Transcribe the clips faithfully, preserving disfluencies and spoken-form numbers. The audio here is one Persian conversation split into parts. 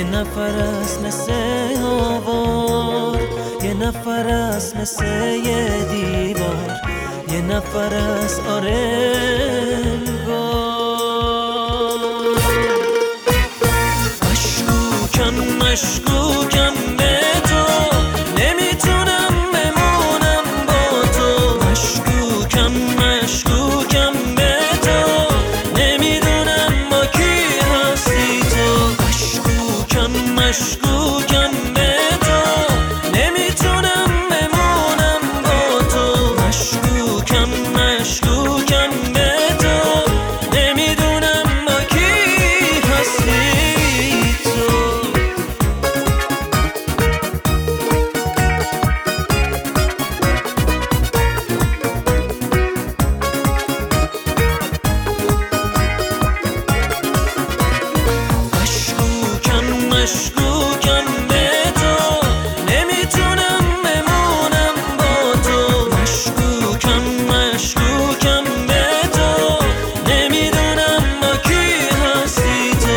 یه نفر است مثل آوار، یه نفر است مثل یه دیوار، یه نفر است آره انگار. مشکوکم مشکوکم به تو، نمیتونم بمونم با تو. مشکوکم مشکوکم به تو، نمیدونم با کی هستی تو. مشکوکم مشکوکم به تو، نمیتونم بمونم با تو. مشکوکم مشکوکم به تو، نمیدونم با کی هستی تو. مشکوکم به تو، نمیتونم بمونم با تو. مشکوکم مشکوکم به تو، نمیدونم با کی هستی تو.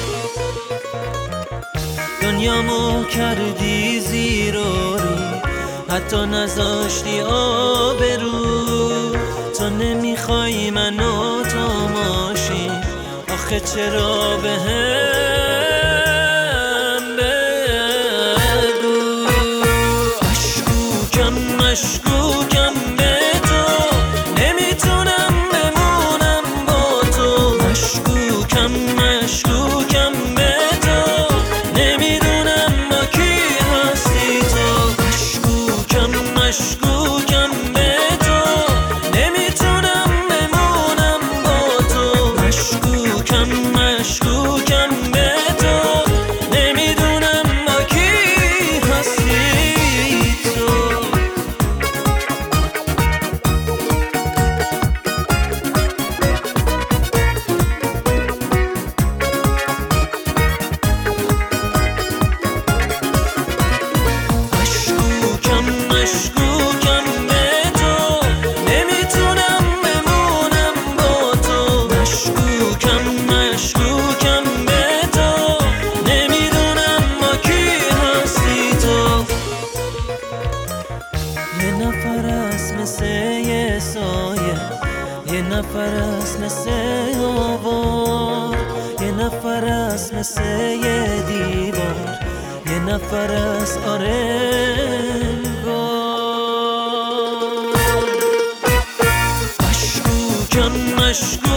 دنیامو کردی زیر و رو، حتی نذاشتی آبرو. تو نمیخوای منو تا ماشین، آخه چرا بهم بگو. مشکوکم مشکوکم به تو، نمیتونم بمونم با تو. مشکوکم مشکوکم به تو، نمیدونم با کی هستی تو. مشکوکم مشکوکم به تو، نمیتونم بمونم با تو. مشکوکم مشکوکم به تو، نمیدونم با کی هستی تو. مشکوکم مشکوکم به تو، نمیتونم بمونم با تو. مشکوکم مشکوکم به تو، نمیدونم با کی هستی تو. یه نفر است مثل یه سایه، یه نفر است مثل آوار، یه نفر است مثل یه دیوار، یه نفر است آره انگار. مشکوکم مشکوکم